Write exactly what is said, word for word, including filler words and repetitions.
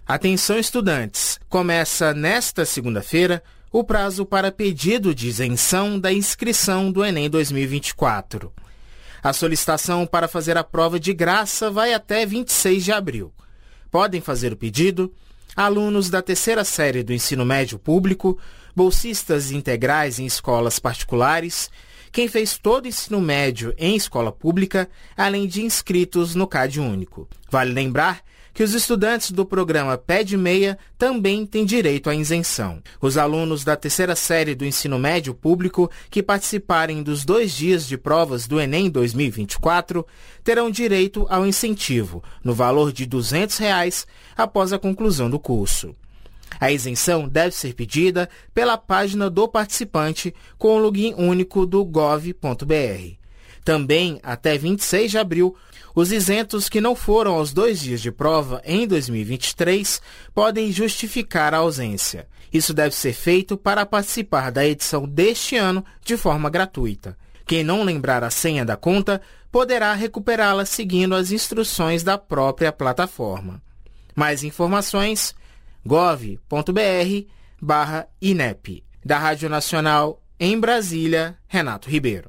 Atenção, estudantes! Começa nesta segunda-feira o prazo para pedido de isenção da inscrição do Enem dois mil e vinte e quatro. A solicitação para fazer a prova de graça vai até vinte e seis de abril. Podem fazer o pedido alunos da terceira série do ensino médio público, bolsistas integrais em escolas particulares, quem fez todo o ensino médio em escola pública, além de inscritos no CadÚnico. Vale lembrar que os estudantes do programa Pé de Meia também têm direito à isenção. Os alunos da terceira série do ensino médio público que participarem dos dois dias de provas do Enem dois mil e vinte e quatro terão direito ao incentivo, no valor de duzentos reais, após a conclusão do curso. A isenção deve ser pedida pela página do participante com o login único do gov ponto br. Também, até vinte e seis de abril, os isentos que não foram aos dois dias de prova em dois mil e vinte e três podem justificar a ausência. Isso deve ser feito para participar da edição deste ano de forma gratuita. Quem não lembrar a senha da conta poderá recuperá-la seguindo as instruções da própria plataforma. Mais informações, gov ponto br barra INEP. Da Rádio Nacional, em Brasília, Renato Ribeiro.